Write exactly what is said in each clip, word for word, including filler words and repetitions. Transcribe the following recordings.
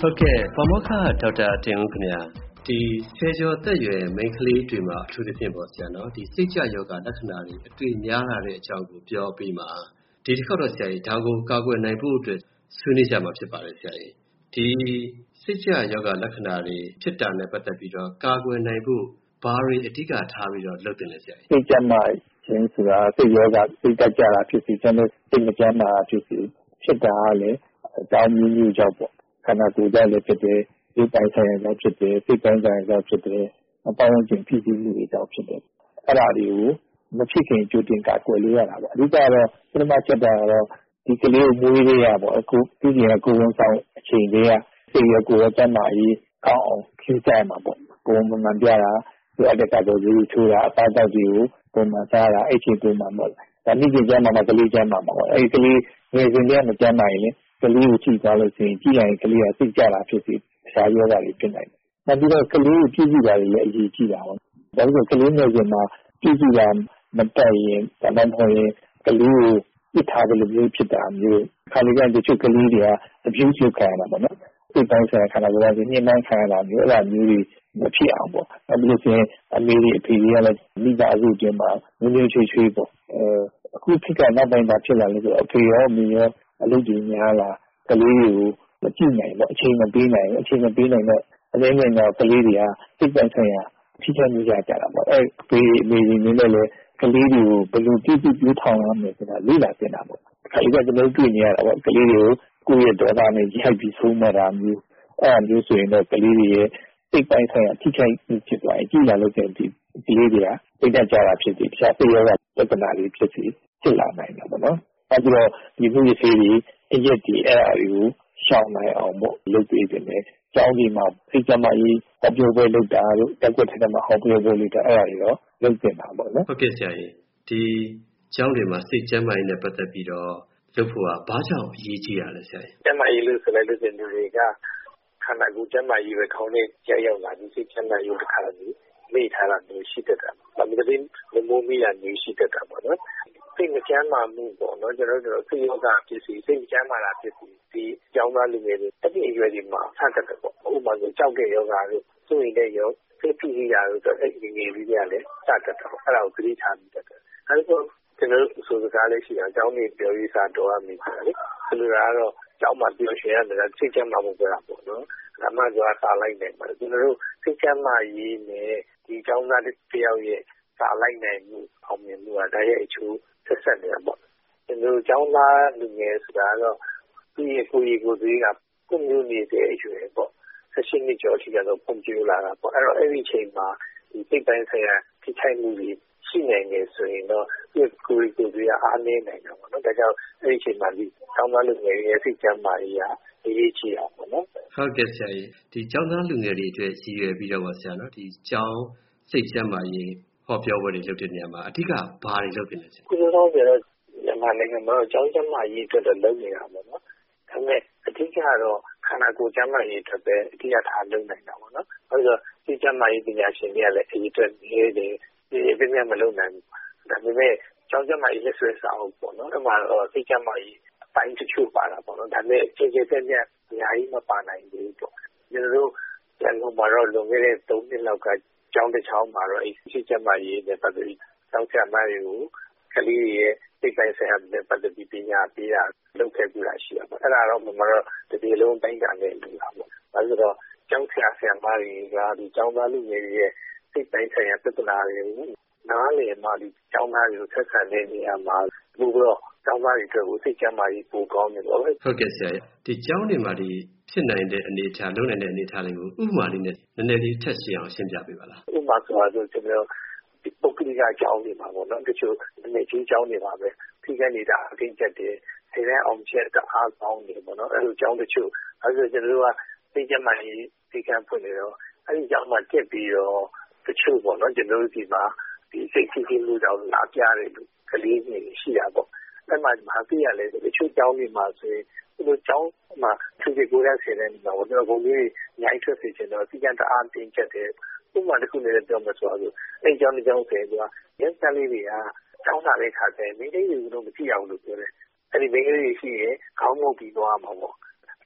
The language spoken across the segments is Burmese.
ဟုတ်ကဲ့ပါမောက္ခဒေါက်တာတင်ဦးခင်ဗျာဒီဆယ်ကျော်သက်ရွယ်မိန်းကလေးတွေမှာအထူးသဖြင့်ပေါ့ဆရာနော်ဒီစိတ်ကြယောဂလက္ခဏာတွေအတွေ့များလာတဲ့အကြောင်းကိုပြောပြီးမှဒီတစ်ခေါက်တော့ဆရာကြီးဒါကိုကာကွယ်နိုင်ဖို့အတွက်ဆွေးနွေးကြမှာဖြစ်ပါတယ်ဆရာကြီးဒီစိတ်ကြယောဂလက္ခဏာတွေဖြစ်တာနဲ့ပတ်သက်ပြီးတော့ကာကွယ်နိုင်ဖို့ဘာတွေအဓိကထားပြီးတော့လုပ်တင်လဲဆရာကြီးစိတ်ကြမှာခြင်းဆိုတာစိတ်ယောဂစိတ်ကြတာဖြစ်စီကျွန်တော်စိတ်မကြမ်းတာဖြစ်စီဖြစ်တာလည်းအကြောင်းမျိုးမျိုးကြောင့်ပေါ့ခန္ဓာကိုယ်ကြောင့်လည်းဖြစ်တယ်ဒီပိုင်ဆိုင်ရာကြောင့်ဖြစ်တယ်စိတ်ပိုင်းဆိုင်ရာကြောင့်ဖြစ်တယ်အပေါင်းအကျင်ဖြစ်ပြီးမှုတွေကြောင့်ဖြစ်တယ်အဲ့ဒါတွေကိုမဖြစ်ခင်ကြိုတင်ကာကွယ်လို့ရတာပေါ့အဓိကတော့ပထမချက်ကတော့ဒီကလေးကိုမွေးရရပေါ့အခုပြည်ရင်ကိုယ်ဝန်ဆောင်အချိန်လေးကစိတ်ရကိုယ်ရကျန်းမာရေးကောင်းအောင်ခင်းကြမှာပေါ့ပုံမှန်မှန်ပြတာဒီအတက်ကတော့ဒီလိုချိုးတာအသားတောက်တွေကိုပုံမှန်စားတာအဲ့ချိန်ပုံမှန်ပေါ့ဒါနေ့ကျကျမ်းမှာကလေးကျမ်းမှာပေါ့အဲ့ဒီကလေးငယ်စဉ်တည်းကမကျမ်းနိုင်ရင်ကလေးကိုကြည့်သွားလို့ရှိရင်ကြည့်ရင်ကလေးကစိတ်ကြတာဖြစ်စီတခြားယောဂတွေဖြစ်နိုင်တယ်။နောက်ပြီးတော့ကလေးကိုကြည့်ကြည့်တာလည်းအရေးကြီးတာပေါ့။ဒါကြောင့်ကလေးငယ်စဉ်မှာကြည့်ကြည့်တာမတက်ရင်ဒါမှမဟုတ်ရင်ကလေးကိုပြစ်ထားတယ်လို့မျိုးဖြစ်တာမျိုးခါလေးကတချို့ကလေးတွေကအပြင်းကျခံရတာပေါ့နော်။စိတ်ပိုင်းဆိုင်ရာခန္ဓာကိုယ်ကညှင်းနှိုင်းခံရတာမျိုးအဲ့ဒါမျိုးတွေမဖြစ်အောင်ပေါ့။အဲ့လိုဆိုရင်အမေတွေအဖေတွေကလည်းမိသားစုချင်းမှာမျိုးမျိုးချွေချွေပေါ့။အဲအခုဖြစ်ကနောက်ပိုင်းမှာဖြစ်လာလို့ဆိုအဖေရောအမေရောအလုပ်ကြီးများလာကလေးတွေကိုမကြည့်နိုင်တော့အချိန်မပေးနိုင်အချိန်မပေးနိုင်တော့အနည်းငယ်တော့ကလေးတွေကစိတ်ပိုင်းဆိုင်ရာထိခိုက်မှုကြကြတာပေါ့အဲဘေးအမေကြီးနေနဲ့လည်းကလေးတွေကိုဘယ်လိုကြည့်ကြည့်ပြထောင်ရမလဲဆိုတာလေ့လာသင်တာပေါ့ခါကြီးကကျွန်တော်တွေ့နေရတာပေါ့ကလေးတွေကိုကိုယ့်ရဲ့ဒေါသနဲ့ရိုက်ပြီးဆုံးမတာမျိုးအဲမျိုးဆိုရင်တော့ကလေးတွေရဲ့စိတ်ပိုင်းဆိုင်ရာထိခိုက်မှုဖြစ်သွားရင်ကြည့်လာလို့ကျဒီကလေးတွေကစိတ်ဓာတ်ကြတာဖြစ်ပြီးတခြားစိတ်ရောဂါလက္ခဏာတွေဖြစ်ပြီးဖြစ်လာနိုင်တာပေါ့နော်အဲဒါတော့ဒီမှုရည်တွေအရက်ဒီအဲ့အရာတွေကိုရှောင်နိုင်အောင်ပေါ့လုပ်ပေးတယ်လေကျောင်းဒီမှာစိတ်ကြမ်းရေးဟောပြောပွဲလုပ်တာတို့တက်ကွက်ထဲမှာဟောပြောပွဲလုပ်တာအဲ့ဒါတွေတော့လုပ်တင်တာပေါ့နော်ဟုတ်ကဲ့ဆရာကြီးဒီကျောင်းတွေမှာစိတ်ကြမ်းရေးနဲ့ပတ်သက်ပြီးတော့လုပ်ဖို့ကဘာကြောင့်အရေးကြီးရလဲဆရာကြီးကြမ်းရေးလို့ဆိုလိုက်လို့ရှင်တွေကခန္ဓာကိုယ်ကြမ်းရေးပဲခေါင်းနဲ့ကြောက်ရောက်လာပြီးစိတ်ကြမ်းရေးတစ်ခါလို့မိထားတာမျိုးရှိတတ်တာ။ဒါမှမဟုတ်မိုးမိတာမျိုးရှိတတ်တာပေါ့နော်။စိတ်မကြမ်းမာမှုပေါ့နော်ကျွန်တော်တို့စိတ်ယောဂဖြစ်စီစိတ်ကြမ်းမာတာဖြစ်စီဒီကျောင်းသားလူငယ်တွေအဲ့ဒီအရွယ်တွေမှာဆန့်တက်တယ်ပေါ့ဥပမာဆိုကြောက်တဲ့ယောဂတို့စိတ်တဲ့ယောစိတ်ဖြစ်ရတာတို့အဲ့ဒီငယ်လေးတွေကလည်းစတက်တယ်ပေါ့အဲ့ဒါကိုသတိထားမိတတ်တယ်အဲ့ဒါဆိုကျွန်တော်ဆိုစကားလေးရှိတာကျောင်းနေပြောရေးစာတော်ရမိတယ်လေဆိုလိုတာကတော့ကျောင်းမှာပြောရှင်ရတယ်စိတ်ကြမ်းမာမှုပြောတာပေါ့နော်ဒါမှကြွားစားလိုက်တယ်ပေါ့ကျွန်တော်တို့စိတ်ကြမ်းမာရေးနဲ့ဒီကျောင်းသားတယောက်ရဲ့စားလိုက်နိုင်မှုအောင်မြင်မှုကဒါရဲ့အချိုးဆက်ဆက်နေတာပေါ့ကျွန်တော်ကျောင်းသားလူငယ်ဆိုတာတော့ဒီကိုကြီးကိုကြီးကပုံမျိုးနေတဲ့အရွယ်ပေါ့ဆက်ရှိနှစ်ကျော်ရှိကြတော့ပုံပြလာတာပေါ့အဲ့တော့အဲ့ဒီအချိန်မှာဒီစိတ်ပိုင်းဆိုင်ရာထိခိုက်မှုတွေရှိနိုင်နေဆိုရင်တော့ဒီကိုကြီးကိုကြီးကအားနည်းနိုင်တယ်ပေါ့နော်ဒါကြောင့်အဲ့ဒီအချိန်မှာဒီကျောင်းသားလူငယ်ရဲ့စိတ်ကြမ်းမာရေးကအရေးကြီးအောင်ပေါ့နော်ဟုတ်ကဲ့ဆရာကြီးဒီကျောင်းသားလူငယ်တွေအတွက်ရည်ရွယ်ပြီးတော့ပါဆရာနော်ဒီကျောင်းစိတ်ကြမ်းမာရေးဟောပြောပွဲတွေလုပ်တဲ့နေရာမှာအဓိကဘာတွေလုပ်နေလဲဆရာခုတော့ကျတော့မြန်မာနိုင်ငံမှာကျောင်းကျမ်းမာရေးအတွက်တော့လုပ်နေတာပေါ့နော်ဒါပေမဲ့အဓိကတော့ခန္ဓာကိုယ်ကျန်းမာရေးအတွက်ပဲအဓိကထားလုပ်နေတာပေါ့နော်အဲဒါစိတ်ကျန်းမာရေးပညာရှင်တွေကလည်းအရေးအတွက်နေတယ်ဒီအပြည့်မဲ့မလုပ်နိုင်ဘူးဒါပေမဲ့ကျောင်းကျန်းမာရေးလက်ဆွဲစာအုပ်ပေါ့နော်အဲ့မှာတော့စိတ်ကျန်းမာရေးအပိုင်းတစ်ချို့ပါတာပေါ့နော်ဒါပေမဲ့ကျေကျေတက်တက်အများကြီးမပါနိုင်ဘူးပေါ့ကျွန်တော်တို့ရန်ကုန်မှာတော့လွန်ခဲ့တဲ့သုံးနှစ်လောက်ကကျောင်းတစ်ချောင်းမှာတော့အဲ့စိတ်ကျန်းမာရေးနဲ့ပတ်သက်ပြီးကျောင်းဆရာမတွေကိုကလေးတွေရဲ့စိတ်ပိုင်းဆိုင်ရာနဲ့ပတ်သက်ပြီးပညာပေးတာလုပ်ခဲ့ပြတာရှိတာပေါ့အဲ့ဒါတော့မမတော့တပြေလုံးတိုင်းတာနဲ့လုပ်တာပေါ့အဲဒါဆိုတော့ကျောင်းဆရာဆရာမတွေကဒီကျောင်းသားလူငယ်တွေရဲ့စိတ်ပိုင်းဆိုင်ရာပြဿနာတွေကိုနားလည်မှဒီကျောင်းသားတွေကိုဆက်ဆံတဲ့နေရာမှာဘို့တော့ကျောင်းသားတွေအတွက်ကိုစိတ်ကျန်းမာရေးပိုကောင်းတယ်ပေါ့ဟုတ်ကဲ့ဆရာဒီကျောင်းတွေမှာဒီဖြစ်နိုင်တဲ့အနေအထားလုပ်နိုင်တဲ့အနေအထားတွေကိုဥပမာလေးနဲ့နည်းနည်းလေးထပ်ရှင်းအောင်ရှင်းပြပေးပါလားဥပမာဆိုတော့ကျွန်တော်ဒီပုဂ္ဂလိကကျောင်းတွေမှာပေါ့နော်တချို့ဒီချင်းကျောင်းတွေမှာပဲဖိခဲ့နေတာအတင်းကျပ်တယ်ဆယ်တန်းအောင်ချက်တအားကောင်းတယ်ပေါ့နော်အဲ့လိုကျောင်းတချို့အဲဆိုကျွန်တော်တို့ကသိကြမှရေးသိကံဖွင့်နေတော့အဲ့ဒီကျောင်းမှာတက်ပြီးတော့တချို့ပေါ့နော်ကျွန်တော်တို့ဒီမှာဒီစိတ်ကြီးကြီးမှုကြောင့်လာပြတဲ့လူကလေးတွေရှိတာပေါ့အဲ့မှာမသိရလဲတချို့ကျောင်းတွေမှာဆိုရင်ဒီလိုကျောင်းမှာသူတွေကိုယ်ရဆယ်တဲ့နေမှာပေါ့ကျွန်တော်ဘုံကြီးညှိုက်ထွက်စေချင်တော့သိကြတအားတင်းကျပ်တယ်ဥပမာတစ်ခုနဲ့ပြောမှဆိုတော့အဲ့ကျောင်းတစ်ကျောင်းဆယ်ကရန်စလေးတွေကကျောင်းသားလေးခါတယ်မိန်းကလေးတွေတော့မကြည့်အောင်လို့ပြောတယ်အဲ့ဒီမိန်းကလေးတွေရှိရင်ခေါင်းငုံပြီးသွားမှာပေါ့တ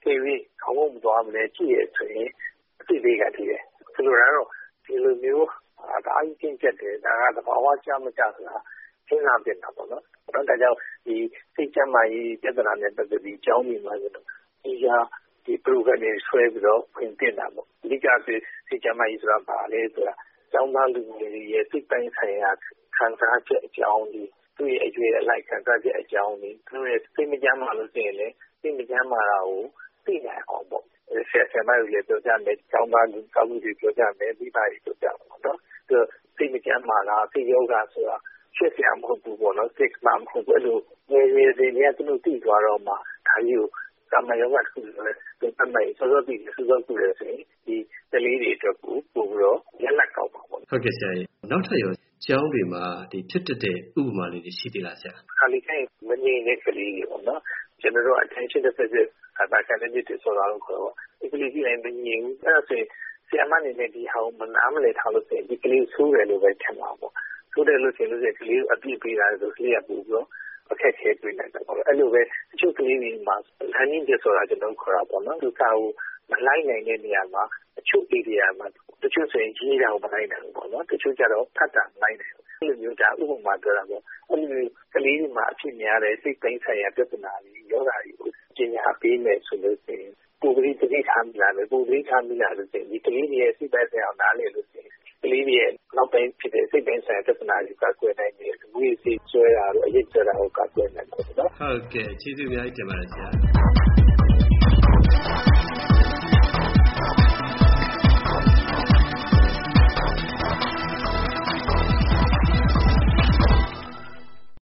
ဖေးပြီးခေါင်းမသွားမလဲကြည့်ရဆိုရင်အသိသေးကတည်းကဆိုလိုတာတော့ဒီလိုမျိုးဒါအရင်ကျက်တယ်ဒါကသဘာဝကျမကျဆိုတာစဉ်းစားပြင်တာပေါ့နော်ဒါကြောင့်ဒီစိတ်ချမ်းသာရေးပြဿနာနဲ့ပတ်သက်ပြီးအကြောင်းတွေမှာဆိုတော့ဒီဟာဒီ program တွေဆွဲပြီးတော့ပြင်တင်တာပေါ့အဓိကဆိုစိတ်ချမ်းသာရေးဆိုတာဘာလဲဆိုတာကျောင်းသားလူငယ်တွေရဲ့စိတ်ပိုင်းဆိုင်ရာခံစားချက်အကြောင်းတွေသူ့ရဲ့အကျွေးအလိုက်ခံစားချက်အကြောင်းတွေသူ့ရဲ့စိတ်မချမ်းသာလို့ဆိုရင်လည်းစိတ်မချမ်းသာတာကိုသိနိုင်အောင်ပေါ့ဆရာဆရာမတွေလည်းပြောကြမယ်ကျောင်းသားလူကောင်းတွေပြောကြမယ်မိဘတွေပြောကြမှာပေါ့နော်သူစိတ်မချမ်းသာတာစိတ်ယောဂဆိုတာဖြစ်စရာမဟုတ်ဘူးပေါ့နော်စိတ်မှမဟုတ်ဘူးလို့ငယ်ငယ်စဉ်ကသူတို့သိသွားတော့မှဒါကြီးကိုကာမယောဂတစ်ခုလည်းသူအမှန်စောစောသိစောစောသိတယ်ဆိုရင်ဒီကလေးတွေအတွက်ကိုပို့ပြီးတော့လက်လက်ကောက်ပါပေါ့ဟုတ်ကဲ့ဆရာကြီးနောက်ထပ်ရောကျောင်းတွေမှာဒီဖြစ်တဲ့ဥပမာလေးတွေရှိသေးလားဆရာခါလီခိုင်းမငြိမ်တဲ့ကလေးတွေပေါ့နော်ကျွန်တော်တို့ attention deficit hyperactivity disorder လို့ခေါ်တော့ဒီကလေးကြီးလည်းမငြိမ်ဘူးအဲ့ဒါဆိုရင်ဆရာမအနေနဲ့ဒီဟာကိုမနားမလည်ထားလို့ဆိုရင်ဒီကလေးဆိုးတယ်လို့ပဲထင်ပါပေါ့ဆိုးတယ်လို့ဆိုရင်ကလေးကိုအပြစ်ပေးတာဆိုကလေးကပို့ပြီးတော့အခက်ခဲတွေ့နိုင်တယ်ပေါ့အဲ့လိုပဲတချို့ကလေးတွေမှာ learning disorder ကျွန်တော်ခေါ်တာပေါ့နော်သူကကိုမလိုက်နိုင်တဲ့နေရာမှာတချို့ area မှာတချို့ဆိုရင်ကြီးတာကိုမလိုက်နိုင်ဘူးပေါ့နော်တချို့ကျတော့ဖတ်တာမလိုက်နိုင်ဘူးအဲ့လိုမျိုးဒါဥပမာပြောတာပေါ့အဲ့လိုမျိုးကလေးတွေမှာအဖြစ်များတဲ့စိတ်ပိုင်းဆိုင်ရာပြဿနာတွေယောဂတွေကိုကျင်ညာပေးမယ်ဆိုလို့ရှိရင်ကိုယ်ကလေးတိထားမိလာမယ်ကိုယ်ကလေးထားမိလာလို့ရှိရင်ဒီကလေးတွေရဲ့စိတ်ပိုင်းဆိုင်ရာနားလည်လို့ရှိရင်ကလေးတွေရဲ့နောက်ပိုင်းဖြစ်တဲ့စိတ်ပိုင်းဆိုင်ရာပြဿနာတွေကကွယ်နိုင်တယ်။ငွေစီဆွဲတာတို့အရေးဆွဲတာတို့ကကွယ်နိုင်တယ်နော်။ဟုတ်ကဲ့ကျေးဇူးအများကြီးတင်ပါတယ်ဆရာ။